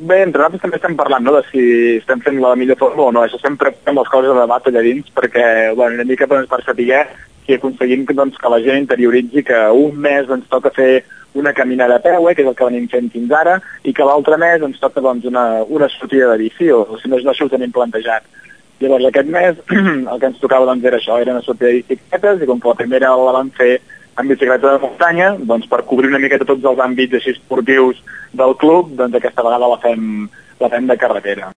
Bé, entre nosaltres també estem parlant, no?, de si estem fent la millor forma o no. Això sempre fem les coses a debat allà dins, perquè, bueno, una mica per saber si aconseguim doncs, que la gent interioritzi que un mes ens toca fer una caminada a peu, que és el que venim fent fins ara, i que l'altre mes ens toca doncs, una sortida de bici, o si no això ho tenim plantejat. Llavors aquest mes el que ens tocava doncs, era això, era una sortida de bicicletes, i com que la primera la vam fer en bicicleta de muntanya, doncs per cobrir una miqueta tots els àmbits així esportius del club, doncs aquesta vegada la fem de carretera.